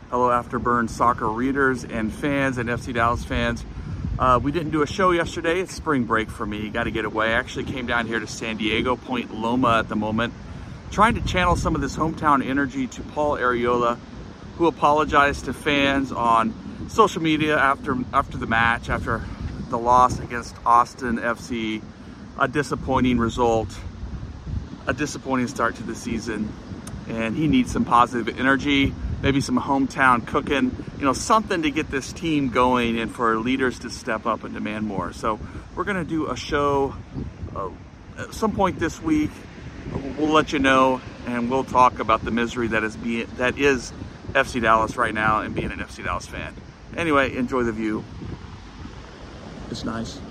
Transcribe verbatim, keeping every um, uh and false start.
Hello Afterburn soccer readers and fans and F C Dallas fans. Uh, we didn't do a show yesterday. It's spring break for me. Got to get away. I actually came down here to San Diego, Point Loma at the moment, trying to channel some of this hometown energy to Paul Arriola, who apologized to fans on social media after after the match, after the loss against Austin F C. A disappointing result, a disappointing start to the season, and he needs some positive energy. Maybe some hometown cooking, you know, something to get this team going and for leaders to step up and demand more. So we're gonna do a show uh, at some point this week. We'll let you know, and we'll talk about the misery that is being that is F C Dallas right now and being an F C Dallas fan. Anyway, enjoy the view. It's nice.